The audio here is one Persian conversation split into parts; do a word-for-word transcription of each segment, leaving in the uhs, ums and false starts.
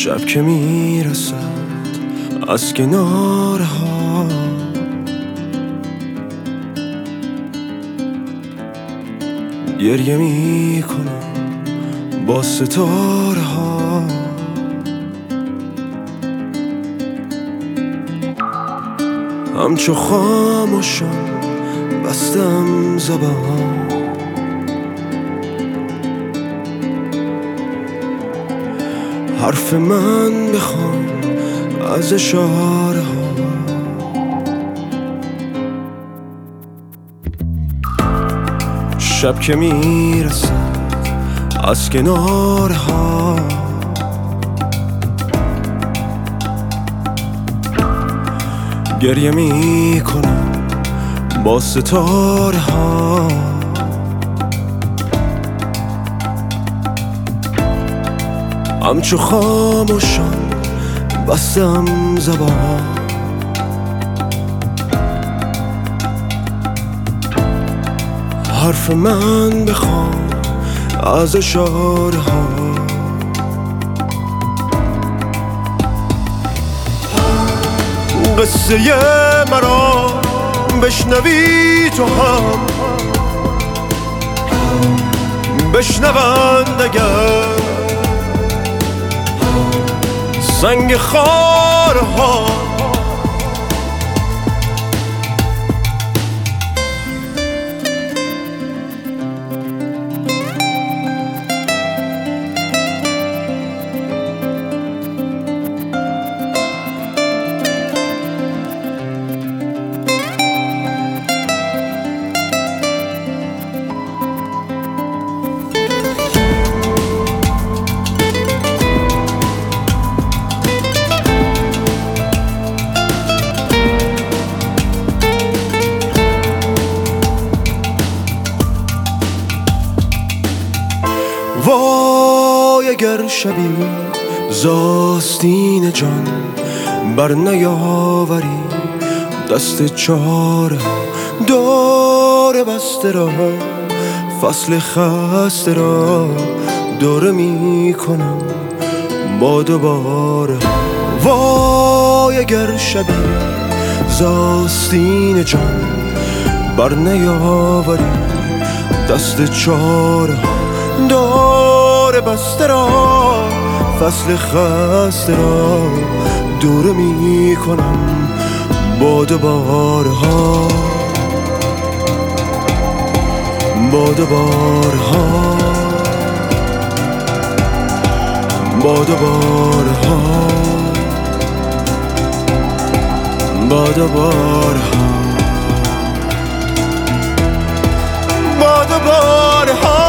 شب که میرسد از کنارها، گریه میکنم با ستاره ها. همچو خاموشم بستم زبان، حرف من بخوان از اشاره ها. شب که میرسد از کناره ها، گریه میکنم با ستاره ها. همچو خاموشم بستم زبان، حرف من بخوان از اشاره ها. قصه مرا بشنوی تو هم، بشنوند اگر سنگ خارها. وای اگر شبی زاستین جان بر نیاوری، دست چاره دور بسته را، فصل خسته را دوره می کنم با دوباره. وای اگر شبی زاستین جان بر نیاوری، دست چاره دور بسته را، فصل خسته را دوره می کنم با دوباره ها، با دوباره ها، با دوباره ها، با دوباره ها، با دوباره ها.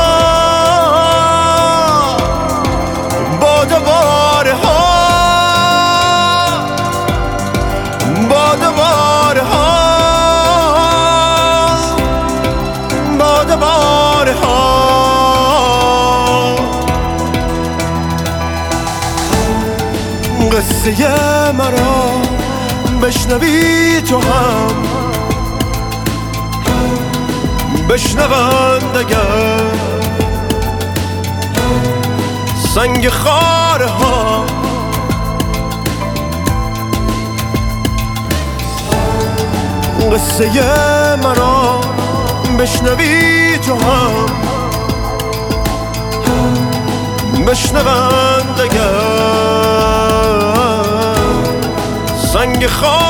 قصه مرا بشنوی تو هم، بشنوند اگر سنگ خاره ها. قصه مرا بشنوی تو هم، بشنوند اگر سنگ خاره